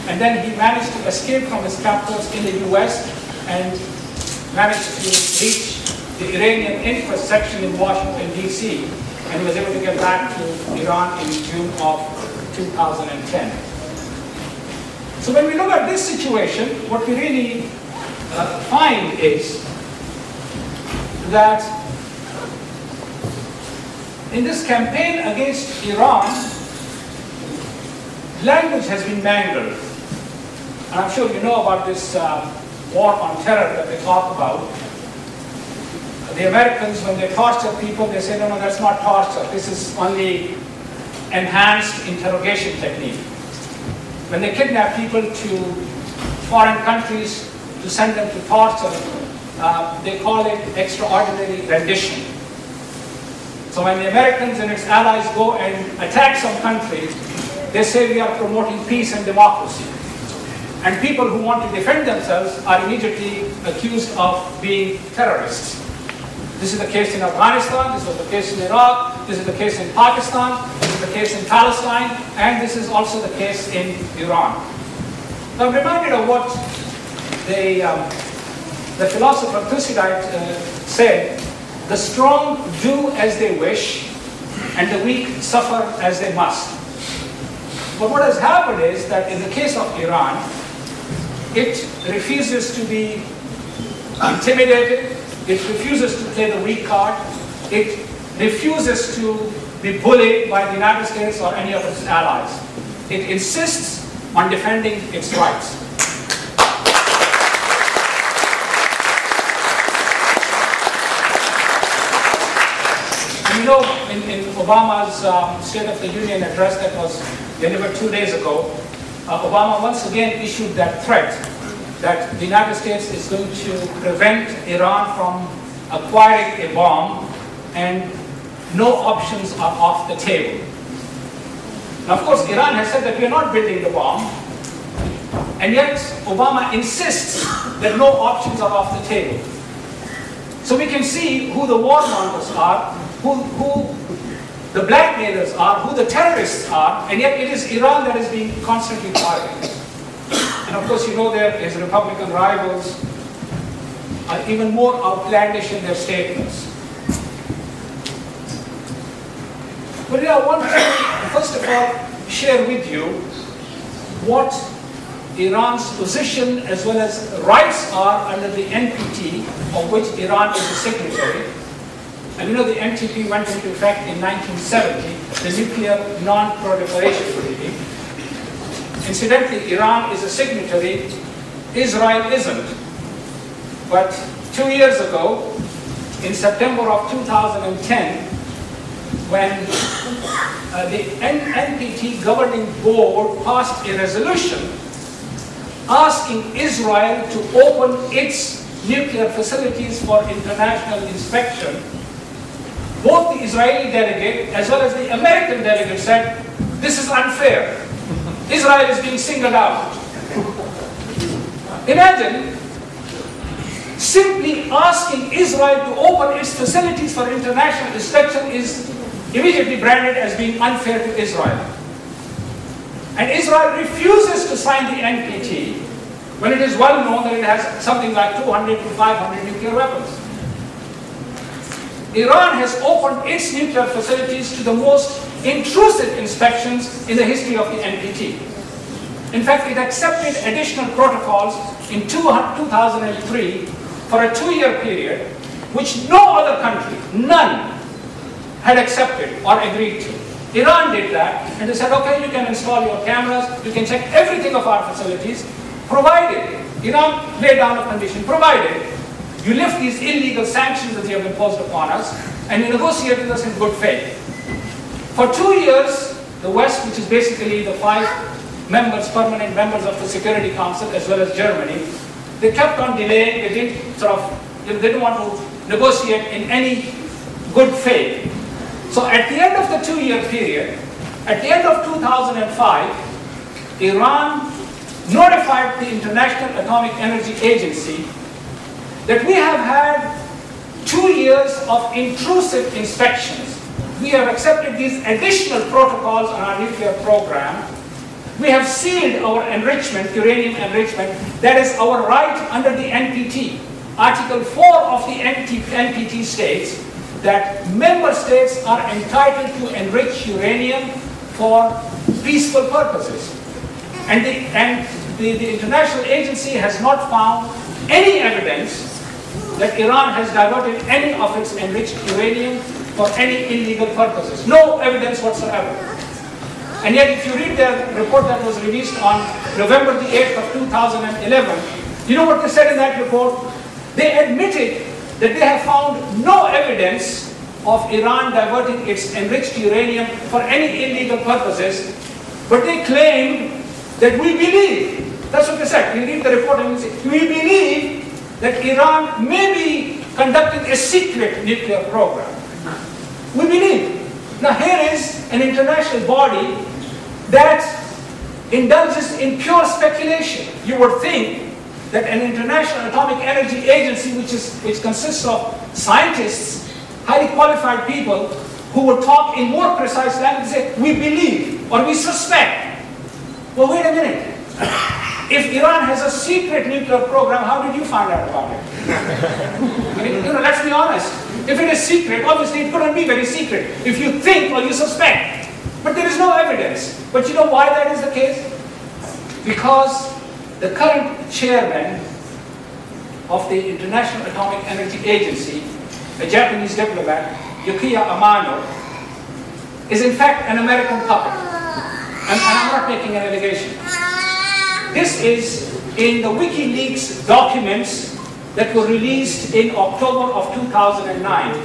and then he managed to escape from his captors in the US and managed to reach the Iranian interest section in Washington, D.C., and he was able to get back to Iran in June of 2010. So when we look at this situation, what we really find is that in this campaign against Iran, language has been mangled. And I'm sure you know about this war on terror that they talk about. The Americans, when they torture people, they say, no, no, that's not torture. This is only enhanced interrogation technique. When they kidnap people to foreign countries to send them to torture, they call it extraordinary rendition. So when the Americans and its allies go and attack some country, they say we are promoting peace and democracy. And people who want to defend themselves are immediately accused of being terrorists. This is the case in Afghanistan, this was the case in Iraq, this is the case in Pakistan, this is the case in Palestine, and this is also the case in Iran. Now I'm reminded of what the philosopher Thucydides said, the strong do as they wish, and the weak suffer as they must. But what has happened is that in the case of Iran, it refuses to be intimidated, it refuses to play the weak card, it refuses to be bullied by the United States or any of its allies. It insists on defending its rights. You know, in Obama's State of the Union address that was delivered 2 days ago, Obama once again issued that threat that the United States is going to prevent Iran from acquiring a bomb and no options are off the table. Now, of course, Iran has said that we are not building the bomb, and yet Obama insists that no options are off the table. So we can see who the warmongers are, who the blackmailers are, who the terrorists are, and yet it is Iran that is being constantly targeted. And of course, you know that his Republican rivals are even more outlandish in their statements. But I want to, first of all, share with you what Iran's position as well as rights are under the NPT, of which Iran is a signatory. And you know the NPT went into effect in 1970, the Nuclear Non-Proliferation Treaty. Incidentally, Iran is a signatory, Israel isn't. But 2 years ago, in September of 2010, when the NPT governing board passed a resolution asking Israel to open its nuclear facilities for international inspection, both the Israeli delegate as well as the American delegate said, this is unfair. Israel is being singled out. Imagine simply asking Israel to open its facilities for international inspection is immediately branded as being unfair to Israel. And Israel refuses to sign the NPT when it is well known that it has something like 200 to 500 nuclear weapons. Iran has opened its nuclear facilities to the most intrusive inspections in the history of the NPT. In fact, it accepted additional protocols in 2003 for a 2-year period, which no other country, none, had accepted or agreed to. Iran did that, and they said, okay, you can install your cameras, you can check everything of our facilities, provided, Iran laid down a condition, provided you lift these illegal sanctions that you have imposed upon us, and you negotiate with us in good faith. For 2 years, the West, which is basically the 5 members, permanent members of the Security Council, as well as Germany, they kept on delaying, they didn't want to negotiate in any good faith. So at the end of the 2-year period, at the end of 2005, Iran notified the International Atomic Energy Agency that we have had 2 years of intrusive inspections. We have accepted these additional protocols on our nuclear program, We have sealed our enrichment, uranium enrichment. That is our right under the NPT. Article 4 of the NPT states that member states are entitled to enrich uranium for peaceful purposes. And the international agency has not found any evidence that Iran has diverted any of its enriched uranium for any illegal purposes. No evidence whatsoever. And yet, if you read the report that was released on November the 8th of 2011, you know what they said in that report? They admitted that they have found no evidence of Iran diverting its enriched uranium for any illegal purposes, but they claimed that we believe, that's what they said, you read the report and you say, we believe that Iran may be conducting a secret nuclear program. We believe. Now here is an international body that indulges in pure speculation. You would think that an international atomic energy agency which consists of scientists, highly qualified people who would talk in more precise language, say, we believe or we suspect. Well, wait a minute. If Iran has a secret nuclear program, how did you find out about it? Let's be honest. If it is secret, obviously it couldn't be very secret. If you think or you suspect. But there is no evidence. But you know why that is the case? Because the current chairman of the International Atomic Energy Agency, a Japanese diplomat, Yukiya Amano, is in fact an American puppet. And I'm not making an allegation. This is in the WikiLeaks documents that were released in October of 2009.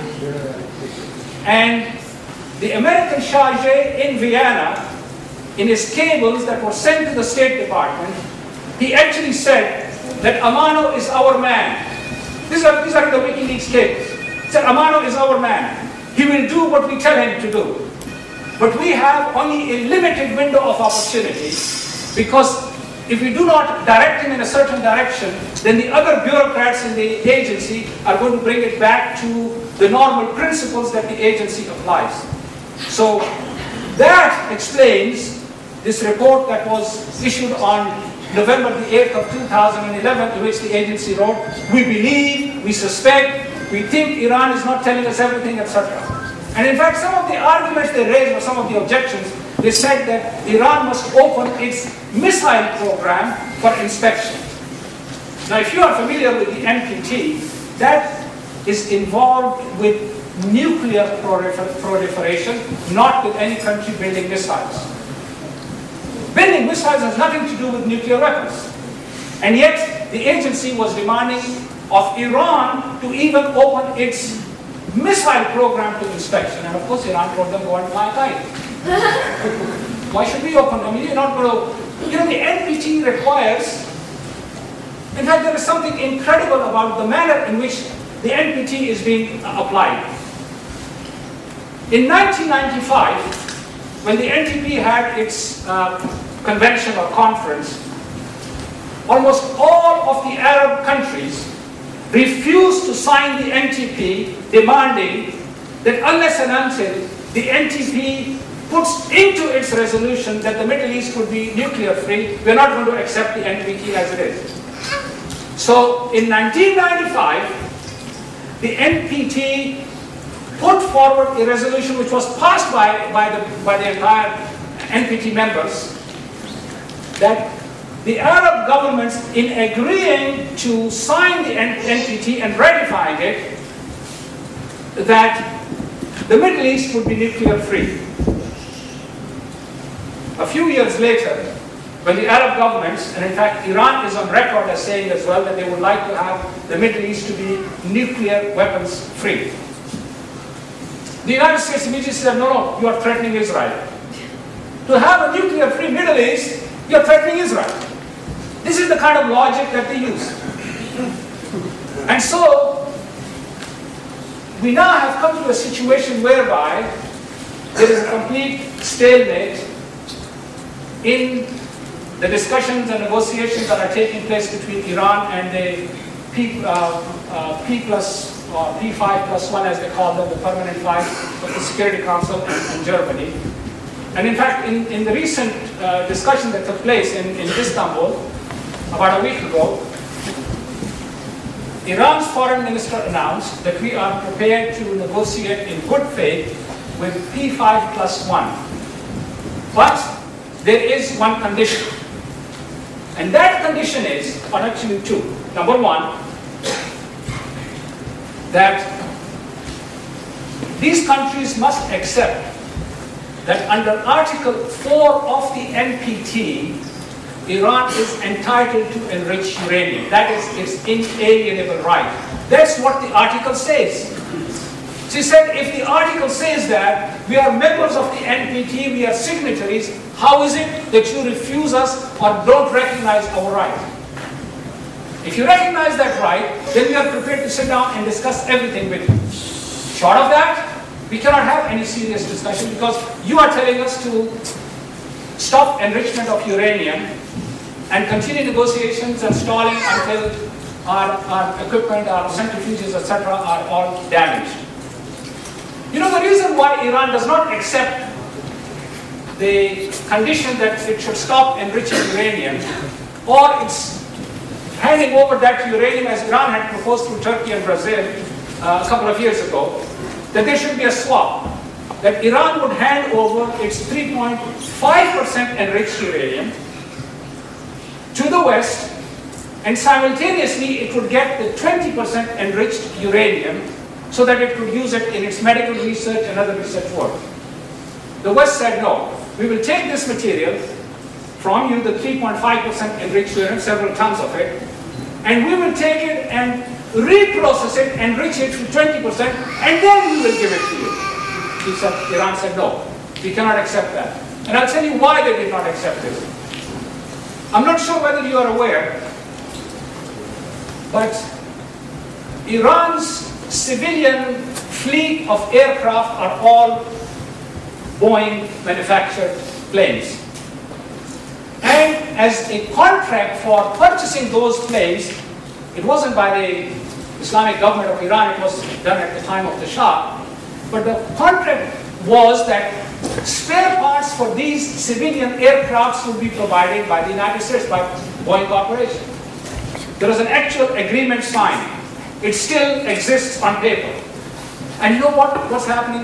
And the American charge in Vienna, in his cables that were sent to the State Department, he actually said that Amano is our man. These are the WikiLeaks cables. He said, Amano is our man. He will do what we tell him to do. But we have only a limited window of opportunity, because if we do not direct him in a certain direction, then the other bureaucrats in the agency are going to bring it back to the normal principles that the agency applies. So that explains this report that was issued on November the 8th of 2011, in which the agency wrote, we believe, we suspect, we think Iran is not telling us everything, etc. And in fact, some of the arguments they raised, or some of the objections, they said that Iran must open its missile program for inspection. Now, if you are familiar with the NPT, that is involved with nuclear proliferation, not with any country building missiles. Building missiles has nothing to do with nuclear weapons. And yet, the agency was demanding of Iran to even open its missile program to inspection. And of course, Iran told them, go and fly a kite. Why should we open? I mean, you're not going to... You know, the NPT requires... In fact, there is something incredible about the manner in which the NPT is being applied. In 1995, when the NPT had its convention or conference, almost all of the Arab countries refused to sign the NPT, demanding that unless and until the NPT puts into its resolution that the Middle East would be nuclear free, we're not going to accept the NPT as it is. So in 1995, the NPT put forward a resolution which was passed by the entire NPT members, that the Arab governments, in agreeing to sign the NPT and ratifying it, that the Middle East would be nuclear free. A few years later, when the Arab governments, and in fact Iran is on record as saying as well that they would like to have the Middle East to be nuclear weapons free. The United States immediately said, no, you are threatening Israel. To have a nuclear free Middle East, you are threatening Israel. This is the kind of logic that they use. And so, we now have come to a situation whereby there is a complete stalemate in the discussions and negotiations that are taking place between Iran and the P5+1, as they call them, the Permanent Five of the Security Council and Germany. And in fact, in the recent discussion that took place in Istanbul about a week ago, Iran's foreign minister announced that we are prepared to negotiate in good faith with P5+1. But there is one condition. And that condition is, or actually two. Number one, that these countries must accept that under Article 4 of the NPT, Iran is entitled to enrich uranium. That is its inalienable right. That's what the article says. She said, if the article says that we are members of the NPT, we are signatories, how is it that you refuse us or don't recognize our right? If you recognize that right, then we are prepared to sit down and discuss everything with you. Short of that, we cannot have any serious discussion because you are telling us to stop enrichment of uranium and continue negotiations and stalling until our equipment, our centrifuges, etc. are all damaged. You know, the reason why Iran does not accept the condition that it should stop enriching uranium, or it's handing over that uranium as Iran had proposed through Turkey and Brazil a couple of years ago, that there should be a swap, that Iran would hand over its 3.5% enriched uranium to the West, and simultaneously it would get the 20% enriched uranium so that it could use it in its medical research and other research work. The West said, no, we will take this material from you, the 3.5% enriched uranium, several tons of it, and we will take it and reprocess it, enrich it to 20%, and then we will give it to you. Iran said, no, we cannot accept that. And I'll tell you why they did not accept this. I'm not sure whether you are aware, but Iran's civilian fleet of aircraft are all Boeing manufactured planes. And as a contract for purchasing those planes, it wasn't by the Islamic government of Iran, it was done at the time of the Shah, but the contract was that spare parts for these civilian aircrafts would be provided by the United States, by Boeing Corporation. There was an actual agreement signed. It still exists on paper. And you know what's happening?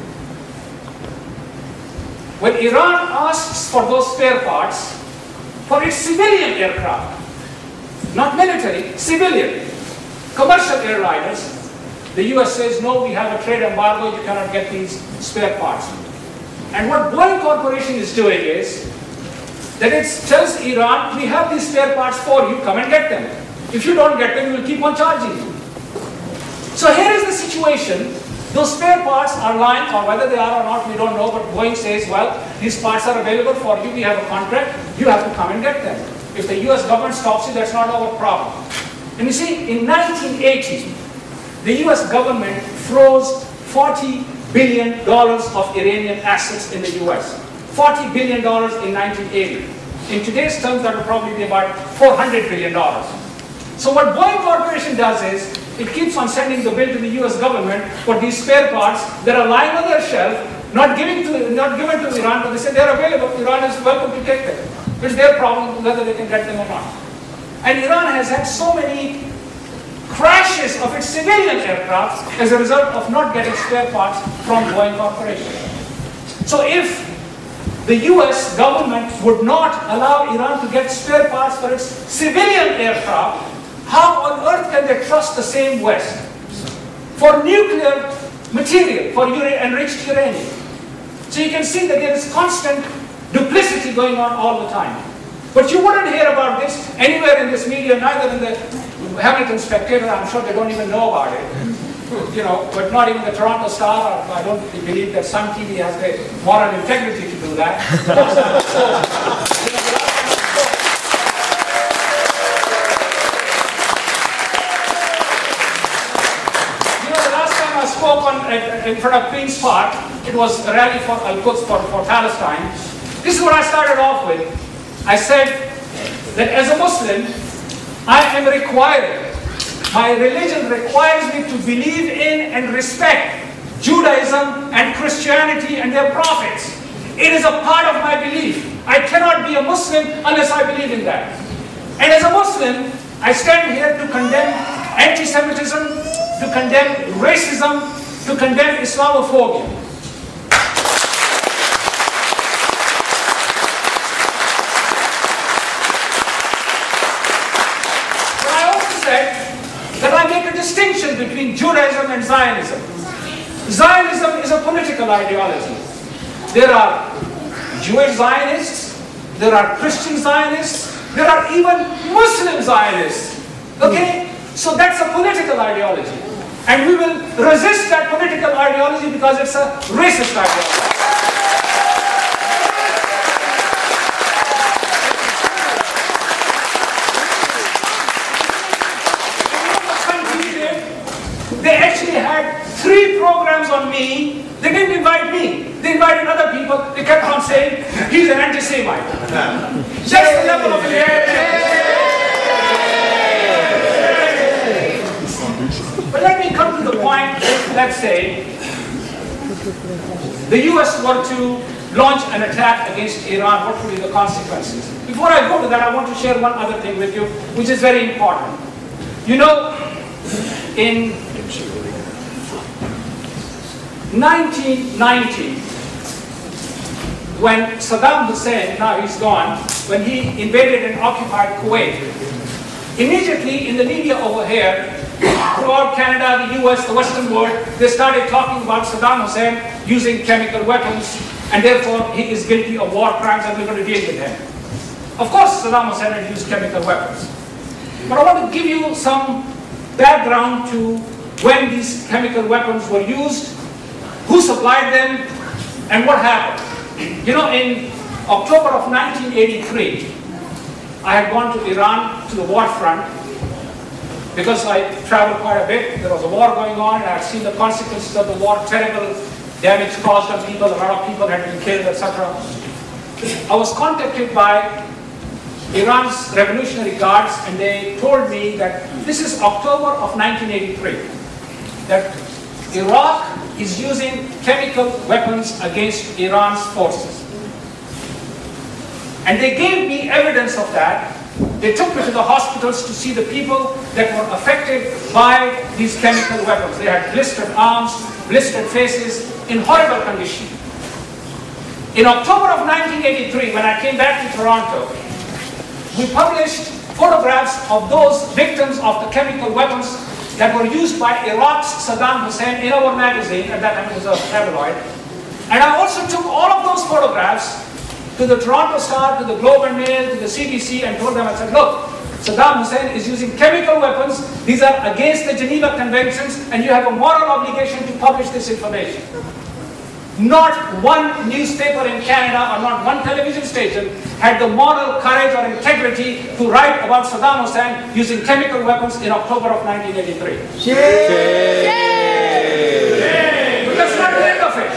When Iran asks for those spare parts for its civilian aircraft, not military, civilian, commercial airliners, the US says, no, we have a trade embargo, you cannot get these spare parts. And what Boeing Corporation is doing is that it tells Iran, we have these spare parts for you, come and get them. If you don't get them, we will keep on charging you. So here is the situation. Those spare parts are lying, or whether they are or not, we don't know, but Boeing says, well, these parts are available for you, we have a contract, you have to come and get them. If the US government stops you, that's not our problem. And you see, in 1980, the US government froze $40 billion of Iranian assets in the US. $40 billion in 1980. In today's terms, that would probably be about $400 billion. So what Boeing Corporation does is, it keeps on sending the bill to the US government for these spare parts that are lying on their shelf, not given to Iran, but they say they're available, Iran is welcome to take them. It's their problem whether they can get them or not. And Iran has had so many crashes of its civilian aircraft as a result of not getting spare parts from Boeing Corporation. So if the US government would not allow Iran to get spare parts for its civilian aircraft, how on earth can they trust the same West for nuclear material, for enriched uranium? So you can see that there is constant duplicity going on all the time. But you wouldn't hear about this anywhere in this media, neither in the Hamilton Spectator. I'm sure they don't even know about it. You know, but not even the Toronto Star, or I don't believe that Sun TV has the moral integrity to do that. In front of Queen's Park, it was a rally for Al-Quds, for Palestine. This is what I started off with. I said that as a Muslim, I am required, my religion requires me to believe in and respect Judaism and Christianity and their prophets. It is a part of my belief. I cannot be a Muslim unless I believe in that. And as a Muslim, I stand here to condemn anti-Semitism, to condemn racism, to condemn Islamophobia. But I also said that I make a distinction between Judaism and Zionism. Zionism is a political ideology. There are Jewish Zionists, there are Christian Zionists, there are even Muslim Zionists. Okay? So that's a political ideology. And we will resist that political ideology because it's a racist ideology. They actually had 3 programs on me. They didn't invite me. They invited other people. They kept on saying, he's an anti-Semite. Just the level of But let me come to the point, let's say, the US were to launch an attack against Iran. What would be the consequences? Before I go to that, I want to share one other thing with you, which is very important. You know, in 1990, when Saddam Hussein, now he's gone, when he invaded and occupied Kuwait, immediately in the media over here, throughout Canada, the US, the Western world, they started talking about Saddam Hussein using chemical weapons, and therefore he is guilty of war crimes and we're going to deal with him. Of course, Saddam Hussein had used chemical weapons. But I want to give you some background to when these chemical weapons were used, who supplied them, and what happened. You know, in October of 1983, I had gone to Iran to the war front because I traveled quite a bit. There was a war going on, and I had seen the consequences of the war, terrible damage caused on people, a lot of people had been killed, etc. I was contacted by Iran's Revolutionary Guards, and they told me that this is October of 1983, that Iraq is using chemical weapons against Iran's forces. And they gave me evidence of that. They took me to the hospitals to see the people that were affected by these chemical weapons. They had blistered arms, blistered faces, in horrible condition. In October of 1983, when I came back to Toronto, we published photographs of those victims of the chemical weapons that were used by Iraq's Saddam Hussein in our magazine. At that time it was a tabloid. And I also took all of those photographs to the Toronto Star, to the Globe and Mail, to the CBC, and told them, I said, look, Saddam Hussein is using chemical weapons. These are against the Geneva Conventions, and you have a moral obligation to publish this information. Not one newspaper in Canada or not one television station had the moral courage or integrity to write about Saddam Hussein using chemical weapons in October of 1983. But that's not the end of it.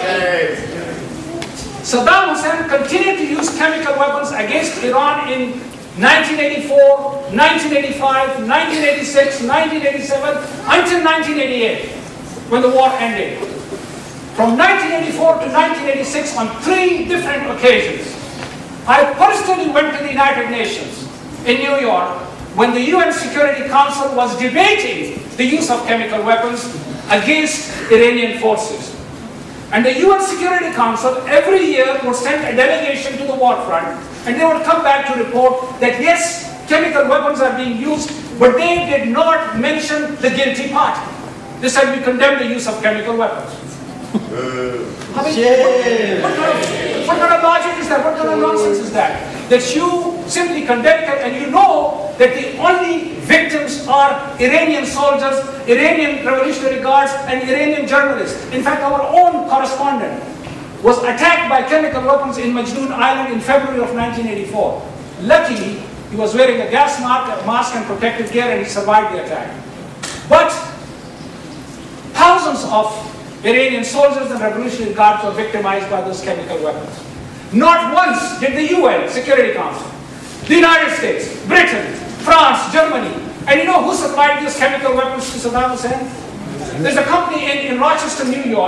Saddam Hussein continued to use chemical weapons against Iran in 1984, 1985, 1986, 1987, until 1988, when the war ended. From 1984 to 1986, on 3 different occasions, I personally went to the United Nations in New York when the UN Security Council was debating the use of chemical weapons against Iranian forces. And the UN Security Council every year would send a delegation to the war front, and they would come back to report that yes, chemical weapons are being used, but they did not mention the guilty party. They said we condemn the use of chemical weapons. What kind of logic is that? What kind of nonsense is that? That you simply condemn it and you know that the only victims are Iranian soldiers, Iranian Revolutionary Guards, and Iranian journalists. In fact, our own correspondent was attacked by chemical weapons in Majnoon Island in February of 1984. Luckily, he was wearing a gas mask and protective gear, and he survived the attack. But thousands of Iranian soldiers and Revolutionary Guards were victimized by those chemical weapons. Not once did the UN Security Council, the United States, Britain, France, Germany, and you know who supplied these chemical weapons to Saddam Hussein? There's a company in Rochester, New York,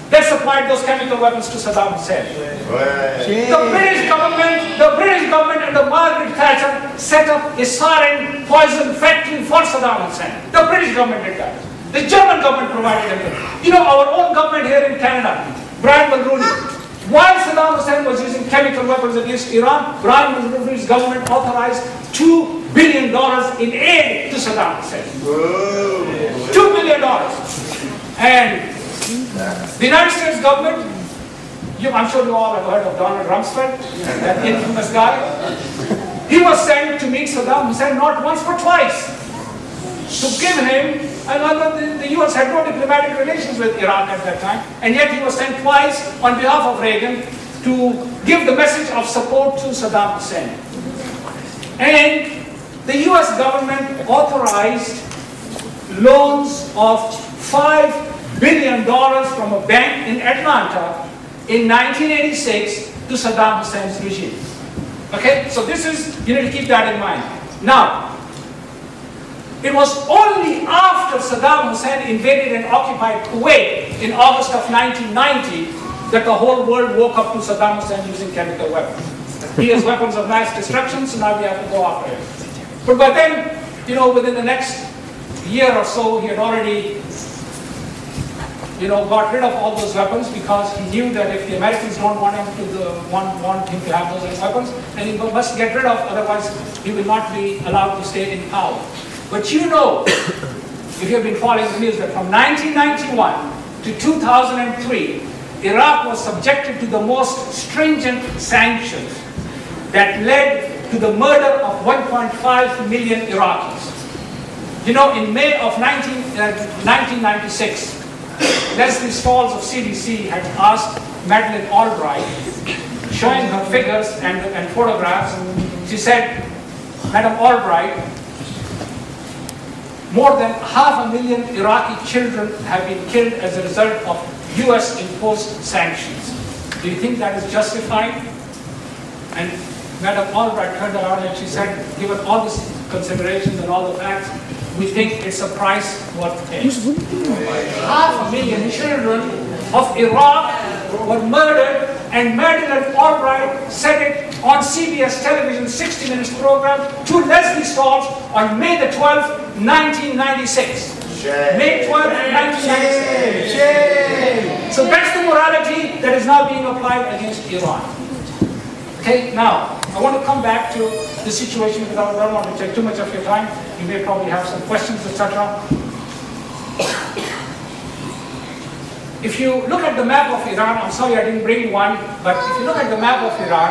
that supplied those chemical weapons to Saddam Hussein. The British government under Margaret Thatcher set up a sarin poison factory for Saddam Hussein. The British government did that. The German government provided them. You know, our own government here in Canada, Brian Mulroney, while Saddam Hussein was using chemical weapons against Iran, Brian Mulroney's government authorized $2 billion in aid to Saddam Hussein. $2 billion. And the United States government, I'm sure you all have heard of Donald Rumsfeld, that infamous guy. He was sent to meet Saddam Hussein not once but twice to give him, and the US had no diplomatic relations with Iraq at that time, and yet he was sent twice on behalf of Reagan to give the message of support to Saddam Hussein. And the US government authorized loans of $5 billion from a bank in Atlanta in 1986 to Saddam Hussein's regime. Okay, so this is, you need to keep that in mind. Now, it was only after Saddam Hussein invaded and occupied Kuwait in August of 1990 that the whole world woke up to Saddam Hussein using chemical weapons. He has weapons of mass destruction, so now we have to go after him. But by then, you know, within the next year or so, he had already got rid of all those weapons because he knew that if the Americans don't want him to have those weapons, then he must get rid of, otherwise he will not be allowed to stay in power. But you know, if you've been following the news, that from 1991 to 2003, Iraq was subjected to the most stringent sanctions that led to the murder of 1.5 million Iraqis. You know, in May of 1996, Leslie Stalls of CDC had asked Madeleine Albright, showing her figures and photographs, she said, Madam Albright, more than 500,000 Iraqi children have been killed as a result of US imposed sanctions. Do you think that is justified? And Madam Albright turned around and she said, given all these considerations and all the facts, we think it's a price worth paying. 500,000 children of Iraq were murdered, and Madeleine Albright said it on CBS television 60 Minutes program to Leslie Stalls on May the 12th, 1996. May 12th, 1996. So that's the morality that is now being applied against Iran. Okay, now, I want to come back to the situation because I don't want to take too much of your time. You may probably have some questions, etc. If you look at the map of Iran, I'm sorry I didn't bring one, but if you look at the map of Iran,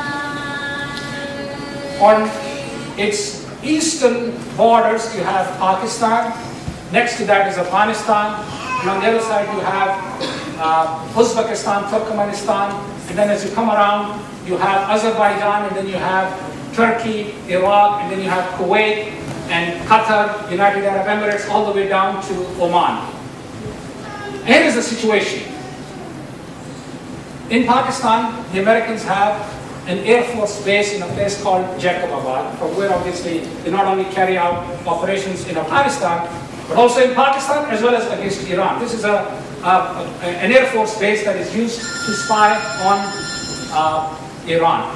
on its eastern borders you have Pakistan, next to that is Afghanistan, and on the other side you have Uzbekistan, Turkmenistan, and then as you come around you have Azerbaijan, and then you have Turkey, Iraq, and then you have Kuwait, and Qatar, United Arab Emirates, all the way down to Oman. Here is the situation. In Pakistan, the Americans have an Air Force base in a place called Jacobabad, from where obviously they not only carry out operations in Afghanistan, but also in Pakistan as well as against Iran. This is an Air Force base that is used to spy on Iran.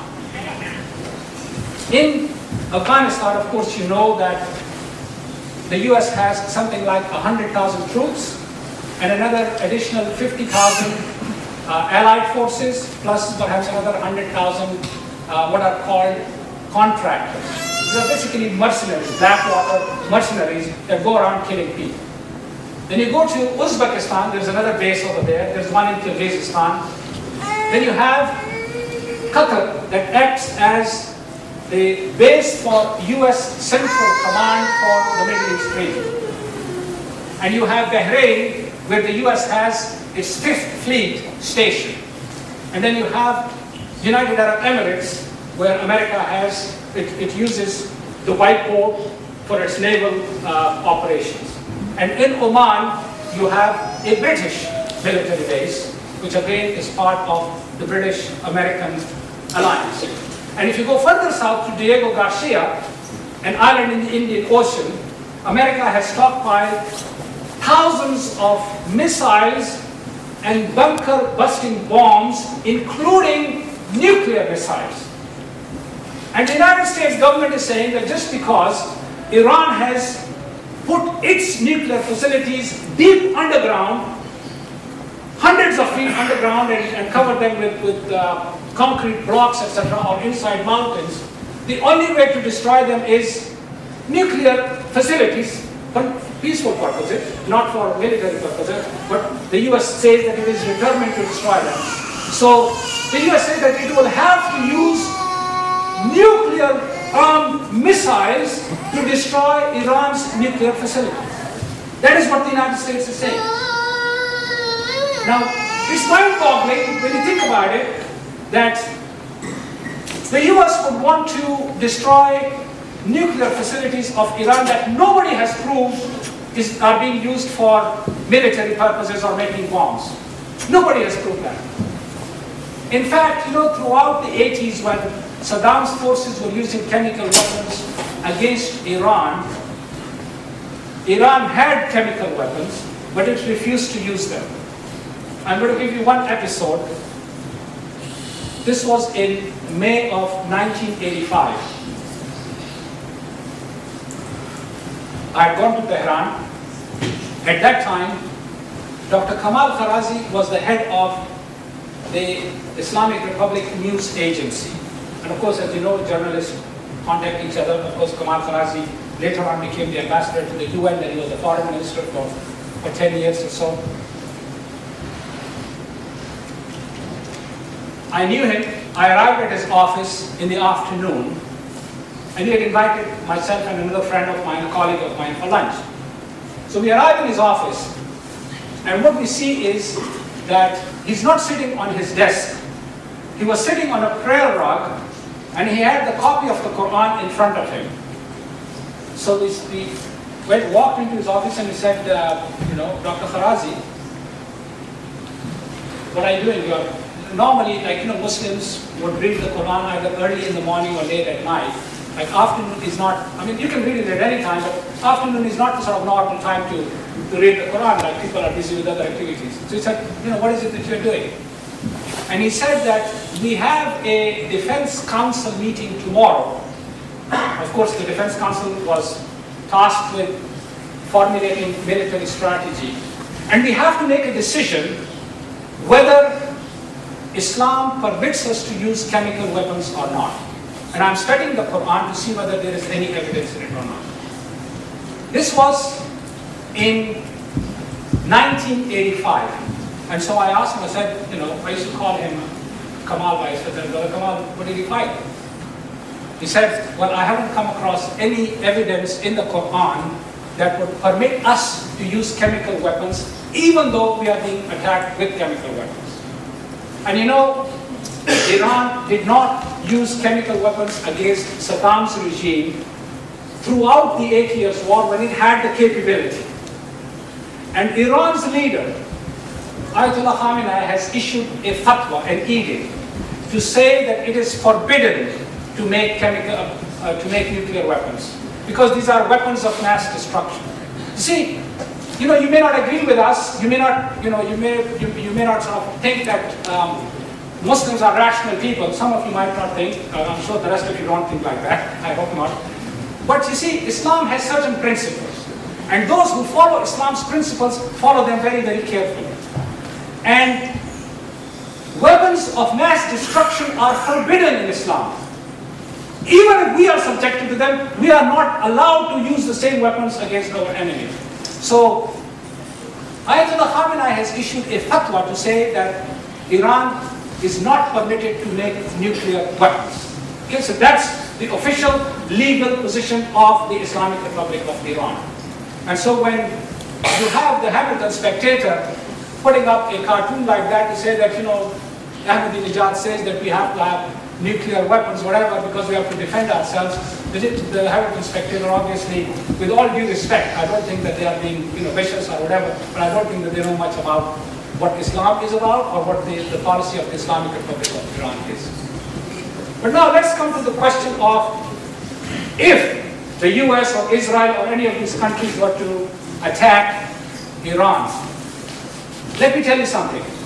In Afghanistan, of course, you know that the US has something like 100,000 troops and another additional 50,000 allied forces, plus perhaps another 100,000 what are called contractors. These are basically mercenaries, blackwater mercenaries that go around killing people. Then you go to Uzbekistan, there's another base over there, there's one in Kyrgyzstan. Then you have Qatar that acts as the base for US Central Command for the Middle East region. And you have Bahrain, where the US has its 5th Fleet station. And then you have United Arab Emirates, where America has, it uses the white boat for its naval operations. And in Oman, you have a British military base, which again is part of the British-American alliance. And if you go further south to Diego Garcia, an island in the Indian Ocean, America has stockpiled thousands of missiles and bunker-busting bombs, including nuclear missiles. And the United States government is saying that just because Iran has put its nuclear facilities deep underground, hundreds of feet underground, and covered them with concrete blocks, etc., or inside mountains, the only way to destroy them is nuclear facilities for peaceful purposes, not for military purposes, but the US says that it is determined to destroy them. So the US says that it will have to use nuclear-armed missiles to destroy Iran's nuclear facilities. That is what the United States is saying. Now, it's mind-boggling when you think about it that the US would want to destroy nuclear facilities of Iran that nobody has proved are being used for military purposes or making bombs. Nobody has proved that. In fact, throughout the 80s when Saddam's forces were using chemical weapons against Iran, Iran had chemical weapons, but it refused to use them. I'm going to give you one episode. This was in May of 1985. I had gone to Tehran. At that time, Dr. Kamal Karazi was the head of the Islamic Republic News Agency. And of course, as you know, journalists contact each other. Of course, Kamal Karazi later on became the ambassador to the UN, then he was the foreign minister for 10 years or so. I knew him. I arrived at his office in the afternoon, and he had invited myself and another friend of mine, a colleague of mine, for lunch. So we arrive in his office, and what we see is that he's not sitting on his desk. He was sitting on a prayer rug, and he had the copy of the Quran in front of him. So we walked into his office and we said, Dr. Karazi, what are you doing? Normally, Muslims would read the Quran either early in the morning or late at night. Like afternoon is not, you can read it at any time, but afternoon is not the sort of normal time to read the Quran, like people are busy with other activities. So he said, what is it that you're doing? And he said that we have a Defense Council meeting tomorrow. Of course, the Defense Council was tasked with formulating military strategy. And we have to make a decision whether Islam permits us to use chemical weapons or not. And I'm studying the Quran to see whether there is any evidence in it or not. This was in 1985. And so I asked him, I said, I used to call him Kamal by his brother Kamal, what did he fight? He said, well, I haven't come across any evidence in the Quran that would permit us to use chemical weapons, even though we are being attacked with chemical weapons. And Iran did not use chemical weapons against Saddam's regime throughout the 8 Years' War when it had the capability. And Iran's leader, Ayatollah Khamenei, has issued a fatwa, an edict, to say that it is forbidden to make nuclear weapons, because these are weapons of mass destruction. You see, you may not agree with us. You may not, you may not sort of think that Muslims are rational people. Some of you might not think. I'm sure the rest of you don't think like that. I hope not. But you see, Islam has certain principles, and those who follow Islam's principles follow them very, very carefully. And weapons of mass destruction are forbidden in Islam. Even if we are subjected to them, we are not allowed to use the same weapons against our enemy. So, Ayatollah Khamenei has issued a fatwa to say that Iran is not permitted to make nuclear weapons. Okay, so that's the official legal position of the Islamic Republic of Iran. And so when you have the Hamilton Spectator putting up a cartoon like that to say that, Ahmadinejad says that we have to have nuclear weapons, whatever, because we have to defend ourselves, the Hamilton Spectator, obviously, with all due respect, I don't think that they are being vicious or whatever, but I don't think that they know much about what Islam is about or what the policy of the Islamic Republic of Iran is. But now let's come to the question of if the US or Israel or any of these countries were to attack Iran. Let me tell you something.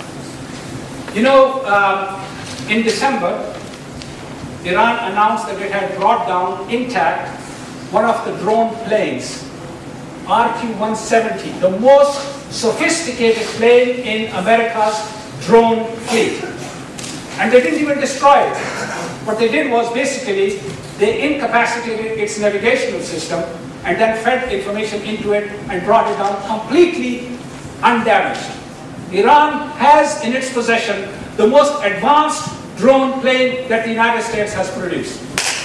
You know, in December, Iran announced that it had brought down intact one of the drone planes, RQ-170, the most sophisticated plane in America's drone fleet. And they didn't even destroy it. What they did was basically, they incapacitated its navigational system and then fed information into it and brought it down completely undamaged. Iran has in its possession the most advanced drone plane that the United States has produced.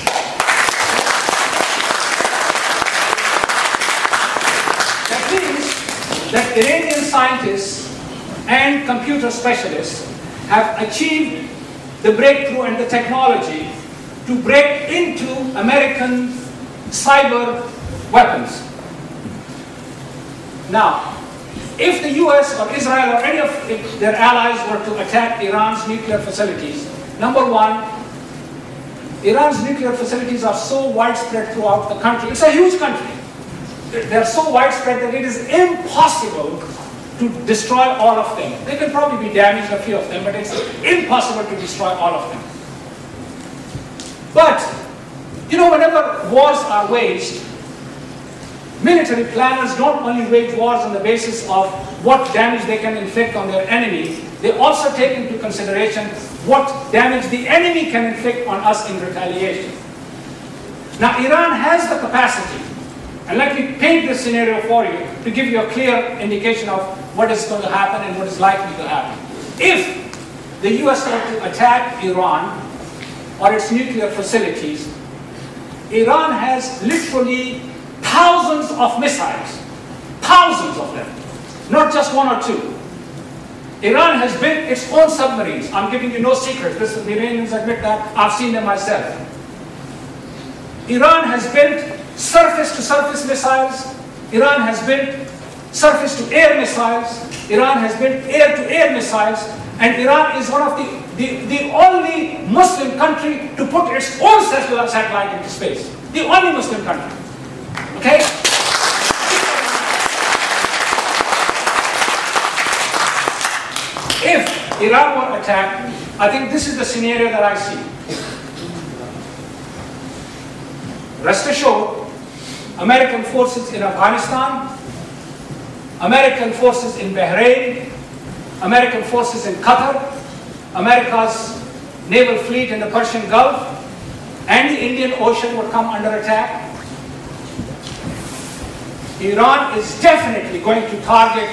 That means that Iranian scientists and computer specialists have achieved the breakthrough and the technology to break into American cyber weapons. Now, if the US or Israel or any of their allies were to attack Iran's nuclear facilities, number one, Iran's nuclear facilities are so widespread throughout the country. It's a huge country. They're so widespread that it is impossible to destroy all of them. They can probably be damaged, a few of them, but it's impossible to destroy all of them. But, you know, whenever wars are waged, military planners don't only wage wars on the basis of what damage they can inflict on their enemy, they also take into consideration what damage the enemy can inflict on us in retaliation. Now, Iran has the capacity, and let me paint this scenario for you to give you a clear indication of what is going to happen and what is likely to happen. If the US were to attack Iran or its nuclear facilities, Iran has literally thousands of missiles, thousands of them, not just one or two. Iran has built its own submarines. I'm giving you no secret. The Iranians admit that. I've seen them myself. Iran has built surface-to-surface missiles. Iran has built surface-to-air missiles. Iran has built air-to-air missiles. And Iran is one of the only Muslim country to put its own satellite into space. The only Muslim country. Okay? If Iran were attacked, I think this is the scenario that I see. Rest assured, American forces in Afghanistan, American forces in Bahrain, American forces in Qatar, America's naval fleet in the Persian Gulf, and the Indian Ocean would come under attack. Iran is definitely going to target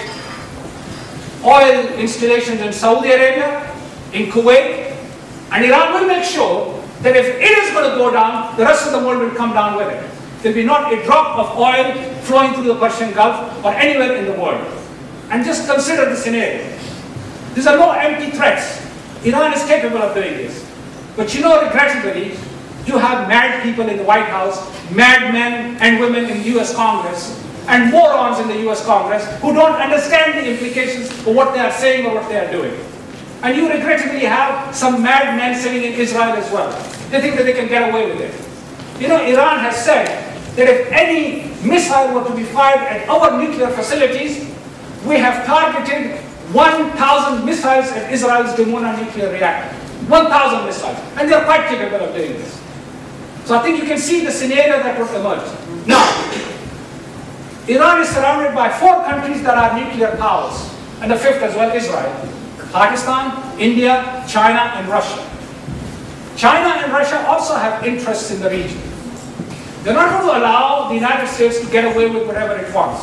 oil installations in Saudi Arabia, in Kuwait, and Iran will make sure that if it is going to go down, the rest of the world will come down with it. There will be not a drop of oil flowing through the Persian Gulf or anywhere in the world. And just consider the scenario. These are no empty threats. Iran is capable of doing this. But you know, regrettably, you have mad people in the White House, mad men and women in the US Congress, and morons in the US Congress who don't understand the implications of what they are saying or what they are doing. And you regrettably have some mad men sitting in Israel as well. They think that they can get away with it. You know, Iran has said that if any missile were to be fired at our nuclear facilities, we have targeted 1,000 missiles at Israel's Dimona nuclear reactor. 1,000 missiles. And they're quite capable of doing this. So I think you can see the scenario that would emerge. Now, Iran is surrounded by 4 countries that are nuclear powers, and the 5th as well, Israel. Pakistan, India, China, and Russia. China and Russia also have interests in the region. They're not going to allow the United States to get away with whatever it wants.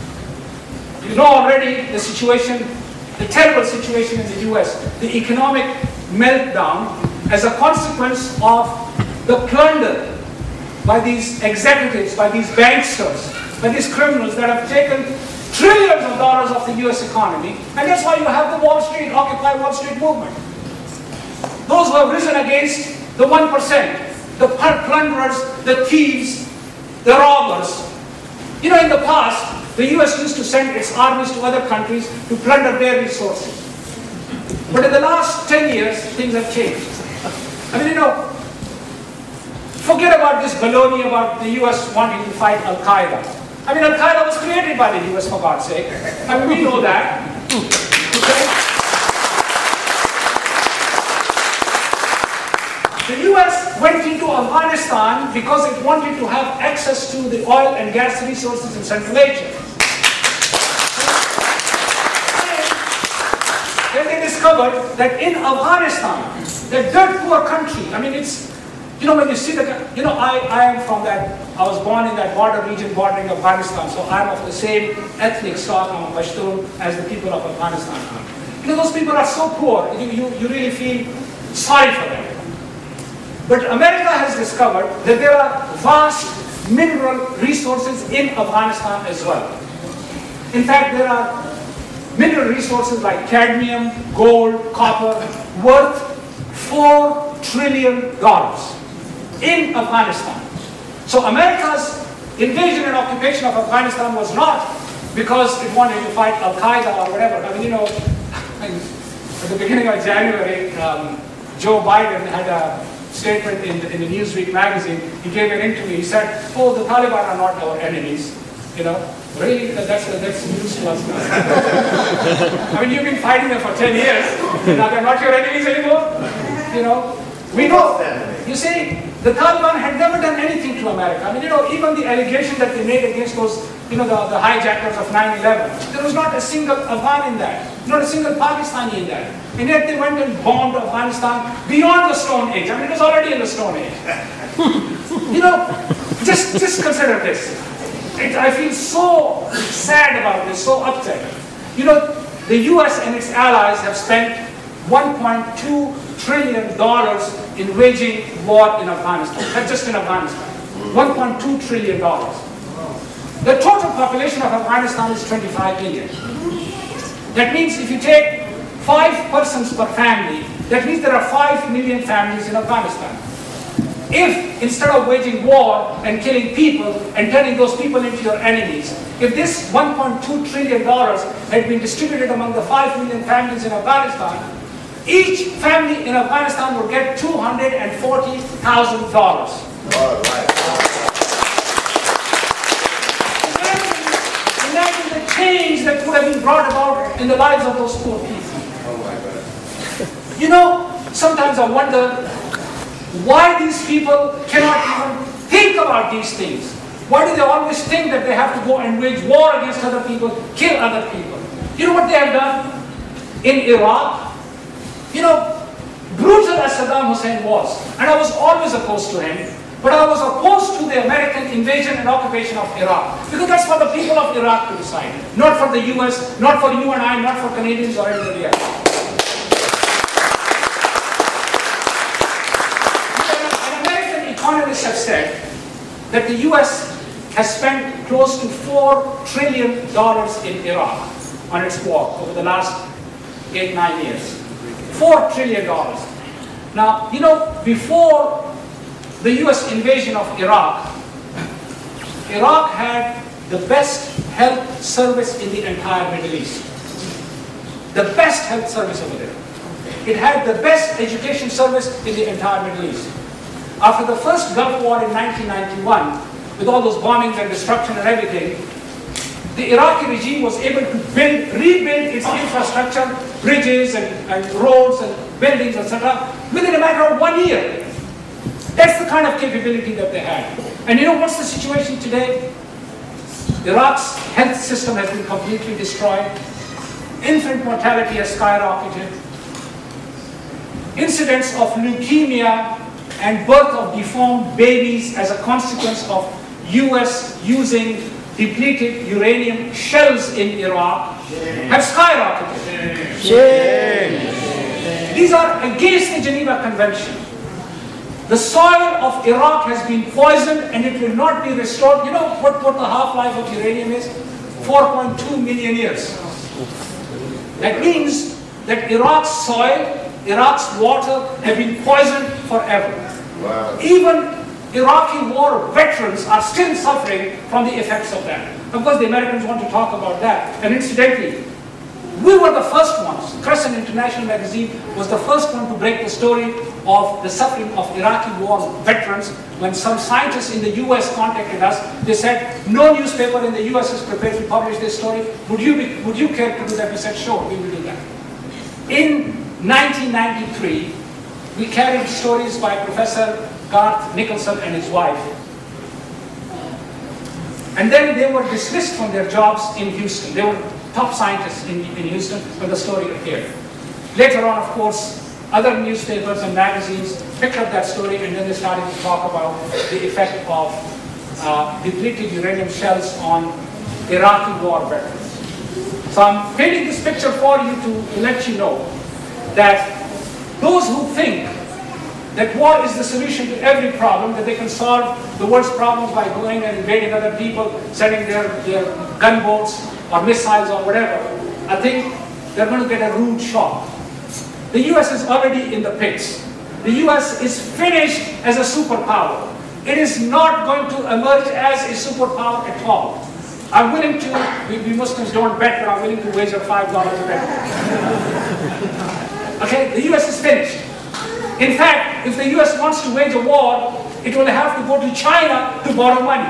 You know already the situation, the terrible situation in the US, the economic meltdown as a consequence of the plunder by these executives, by these banksters, by these criminals that have taken trillions of dollars of the US economy, and that's why you have the Wall Street, Occupy Wall Street movement. Those who have risen against the 1%, the plunderers, the thieves, the robbers. You know, in the past, the US used to send its armies to other countries to plunder their resources. But in the last 10 years, things have changed. I mean, you know, forget about this baloney about the US wanting to fight Al-Qaeda. I mean, Al-Qaeda was created by the US, for God's sake. I mean, we know that. Okay? went into Afghanistan because it wanted to have access to the oil and gas resources in Central Asia. Then they discovered that in Afghanistan, that dirt poor country, I mean, it's, you know, when you see the, you know, I am from that, I was born in that border region bordering Afghanistan, so I'm of the same ethnic stock, I'm a Pashtun, as the people of Afghanistan are. You know, those people are so poor, you really feel sorry for them. But America has discovered that there are vast mineral resources in Afghanistan as well. In fact, there are mineral resources like cadmium, gold, copper, worth $4 trillion in Afghanistan. So America's invasion and occupation of Afghanistan was not because it wanted to fight Al-Qaeda or whatever. I mean, you know, at the beginning of January, Joe Biden had a statement in the Newsweek magazine. He gave an interview. He said, "Oh, the Taliban are not our enemies." You know, really, that's news to us now. I mean, you've been fighting them for 10 years. Now they're not your enemies anymore. You know, we know. You see, the Taliban had never done anything to America. I mean, you know, even the allegation that they made against those, you know, the hijackers of 9/11, there was not a single Afghan in that, not a single Pakistani in that. And yet they went and bombed Afghanistan beyond the Stone Age. I mean, it was already in the Stone Age. You know, just consider this. I feel so sad about this, so upset. You know, the US and its allies have spent $1.2 trillion in waging war in Afghanistan. That's just in Afghanistan. $1.2 trillion. The total population of Afghanistan is 25 million. That means if you take 5 persons per family, that means there are 5 million families in Afghanistan. If, instead of waging war and killing people and turning those people into your enemies, if this $1.2 trillion had been distributed among the 5 million families in Afghanistan, each family in Afghanistan would get $240,000. Imagine the change that would have been brought about in the lives of those poor people. You know, sometimes I wonder why these people cannot even think about these things. Why do they always think that they have to go and wage war against other people, kill other people? You know what they have done in Iraq? You know, brutal as Saddam Hussein was, and I was always opposed to him, but I was opposed to the American invasion and occupation of Iraq, because that's for the people of Iraq to decide, not for the US, not for you and I, not for Canadians or anybody else. Economists have said that the US has spent close to $4 trillion in Iraq on its war over the last 8-9 years. $4 trillion. Now, you know, before the US invasion of Iraq, Iraq had the best health service in the entire Middle East. The best health service over there. It had the best education service in the entire Middle East. After the first Gulf War in 1991, with all those bombings and destruction and everything, the Iraqi regime was able to rebuild its infrastructure, bridges and roads and buildings, etc., within a matter of 1 year. That's the kind of capability that they had. And you know what's the situation today? Iraq's health system has been completely destroyed. Infant mortality has skyrocketed. Incidents of leukemia and birth of deformed babies as a consequence of US using depleted uranium shells in Iraq have skyrocketed. These are against the Geneva Convention. The soil of Iraq has been poisoned and it will not be restored. You know what the half-life of uranium is? 4.2 million years. That means that Iraq's soil, Iraq's water have been poisoned forever. Wow. Even Iraqi war veterans are still suffering from the effects of that. Of course, the Americans want to talk about that. And incidentally, we were the first ones. Crescent International magazine was the first one to break the story of the suffering of Iraqi war veterans. When some scientists in the US contacted us, they said, no newspaper in the US is prepared to publish this story. Would you care to do that? We said, sure, we will do that. In 1993, we carried stories by Professor Garth Nicholson and his wife. And then they were dismissed from their jobs in Houston. They were top scientists in Houston when the story appeared. Later on, of course, other newspapers and magazines picked up that story, and then they started to talk about the effect of depleted uranium shells on Iraqi war veterans. So I'm painting this picture for you to let you know that those who think that war is the solution to every problem, that they can solve the world's problems by going and invading other people, sending their gunboats or missiles or whatever, I think they're going to get a rude shock. The US is already in the pits. The US is finished as a superpower. It is not going to emerge as a superpower at all. I'm willing to, we Muslims don't bet, but I'm willing to wager $5 a bet. Okay, the US is finished. In fact, if the US wants to wage a war, it will have to go to China to borrow money.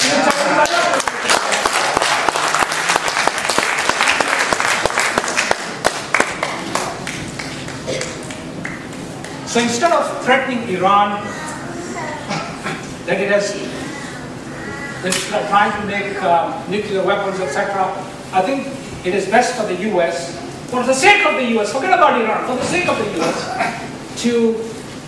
So instead of threatening Iran that it has trying to make nuclear weapons, etc., I think it is best for the US, for the sake of the US, forget about Iran, for the sake of the US, to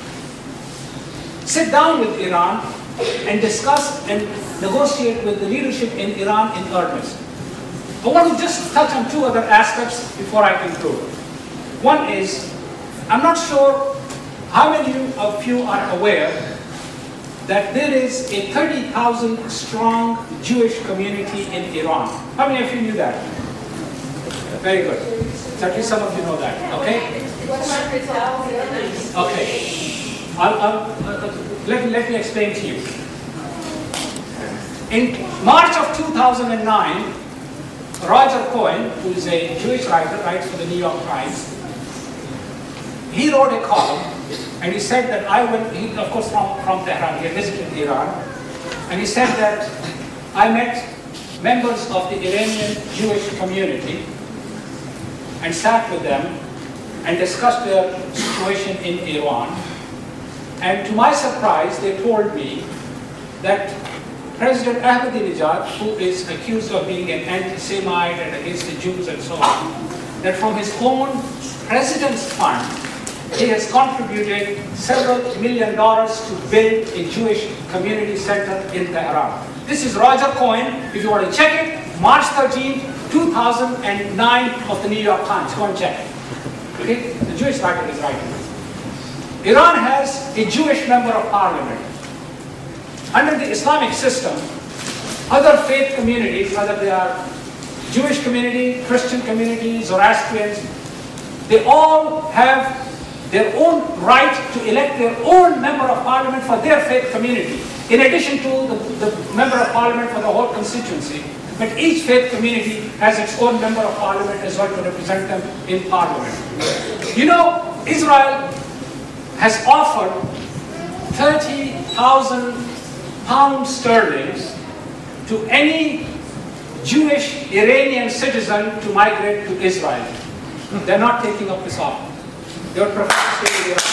sit down with Iran and discuss and negotiate with the leadership in Iran in earnest. I want to just touch on two other aspects before I conclude. One is, I'm not sure how many of you are aware that there is a 30,000 strong Jewish community in Iran. How many of you knew that? Very good. At least some of you know that, okay? 100,000. Okay. Let me explain to you. In March of 2009, Roger Cohen, who is a Jewish writer, writes for the New York Times, he wrote a column, and he said that he, of course from Tehran, he had visited Iran, and he said that I met members of the Iranian Jewish community and sat with them and discussed their situation in Iran. And to my surprise, they told me that President Ahmadinejad, who is accused of being an anti-Semite and against the Jews and so on, that from his own president's fund, he has contributed several $1 million to build a Jewish community center in Tehran. This is Roger Cohen, if you want to check it, March 13, 2009 of the New York Times. Go and check it. Okay? The Jewish writer is writing. Iran has a Jewish member of parliament. Under the Islamic system, other faith communities, whether they are Jewish community, Christian community, Zoroastrians, they all have their own right to elect their own member of parliament for their faith community, in addition to the member of parliament for the whole constituency. But each faith community has its own member of parliament as well to represent them in parliament. You know, Israel has offered 30,000 pounds sterling to any Jewish Iranian citizen to migrate to Israel. They're not taking up this offer. They would prefer to stay there.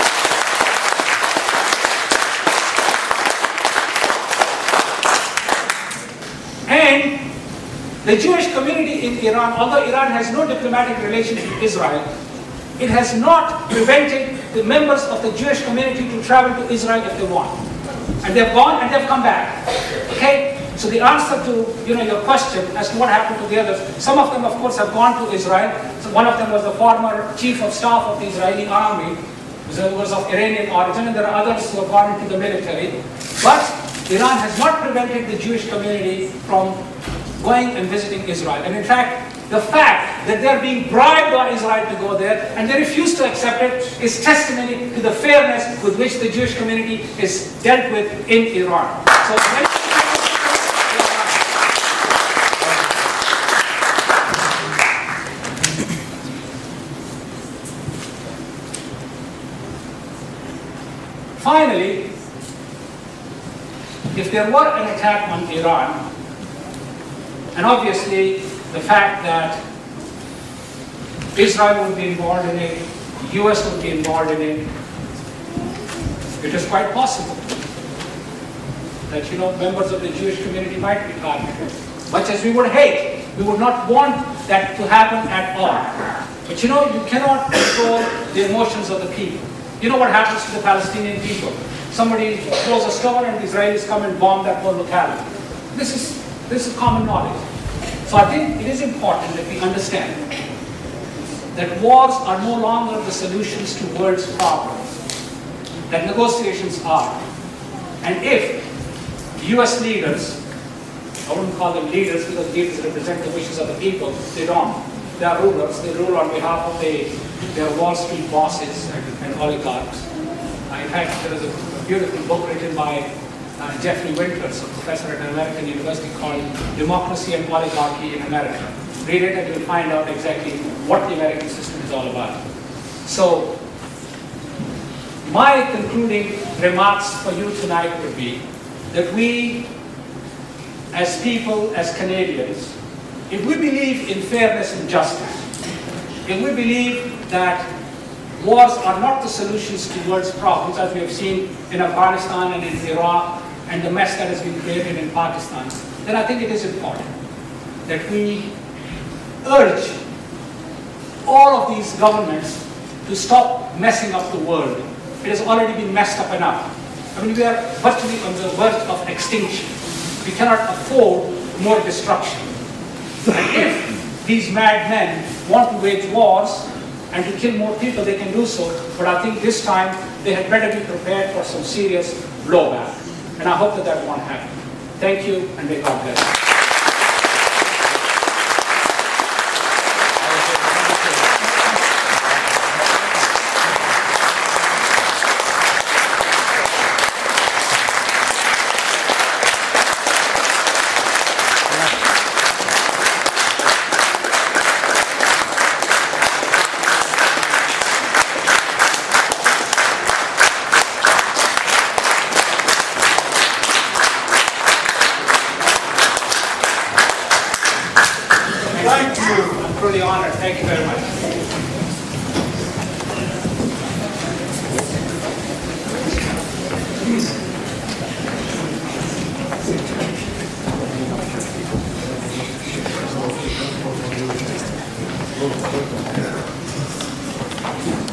And the Jewish community in Iran, although Iran has no diplomatic relations with Israel, it has not prevented the members of the Jewish community to travel to Israel if they want. And they've gone and they've come back. Okay? So the answer to your question as to what happened to the others, some of them of course have gone to Israel. So one of them was the former chief of staff of the Israeli army, who was of Iranian origin, and there are others who have gone into the military. But Iran has not prevented the Jewish community from going and visiting Israel. And in fact, the fact that they're being bribed by Israel to go there and they refuse to accept it is testimony to the fairness with which the Jewish community is dealt with in Iran. So finally, if there were an attack on Iran, and obviously the fact that Israel would be involved in it, the US would be involved in it, It is quite possible that, members of the Jewish community might be targeted. Much as we would hate, we would not want that to happen at all. But you cannot control the emotions of the people. You know what happens to the Palestinian people? Somebody throws a stone and the Israelis come and bomb that whole locality. This is common knowledge. So I think it is important that we understand that wars are no longer the solutions to world's problems, that negotiations are. And if US leaders, I wouldn't call them leaders because leaders represent the wishes of the people, they don't. They are rulers, they rule on behalf of their Wall Street bosses and oligarchs. In fact, there is a beautiful book written by Jeffrey Winters, a professor at an American university, called Democracy and Oligarchy in America. Read it and you'll find out exactly what the American system is all about. So, my concluding remarks for you tonight would be that we, as people, as Canadians, if we believe in fairness and justice, if we believe that wars are not the solutions to world's problems, as we have seen in Afghanistan and in Iraq, and the mess that has been created in Pakistan, then I think it is important that we urge all of these governments to stop messing up the world. It has already been messed up enough. I mean, we are virtually on the verge of extinction. We cannot afford more destruction. And if these madmen want to wage wars and to kill more people, they can do so. But I think this time they had better be prepared for some serious blowback. And I hope that that won't happen. Thank you, and may God bless you. I'm truly honored. Thank you very much.